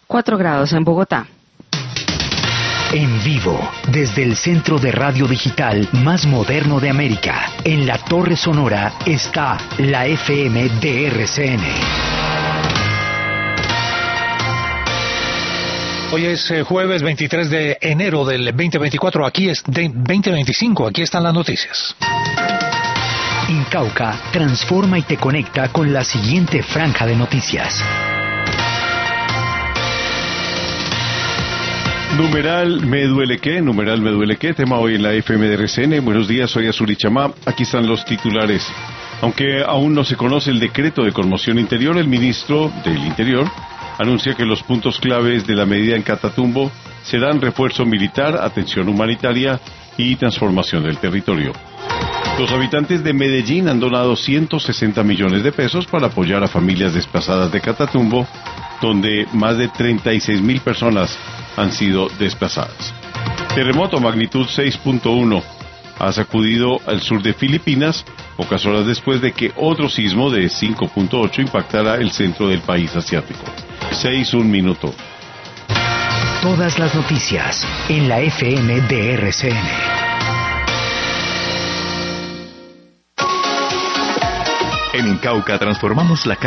4 grados en Bogotá. En vivo, desde el centro de radio digital más moderno de América, en la Torre Sonora, está la FM de RCN. Hoy es jueves 23 de enero del 2024, aquí es de 2025, aquí están las noticias. Incauca transforma y te conecta con la siguiente franja de noticias. Numeral me duele qué, tema hoy en la FM de RCN. Buenos días, soy Azuri Chamá, aquí están los titulares. Aunque aún no se conoce el decreto de conmoción interior, el ministro del Interior anuncia que los puntos claves de la medida en Catatumbo serán refuerzo militar, atención humanitaria y transformación del territorio. Los habitantes de Medellín han donado 160 millones de pesos para apoyar a familias desplazadas de Catatumbo, donde más de 36.000 personas han sido desplazadas. Terremoto magnitud 6.1 ha sacudido al sur de Filipinas, pocas horas después de que otro sismo de 5.8 impactara el centro del país asiático. 6:01. Todas las noticias en la FM de RCN. En Incauca transformamos la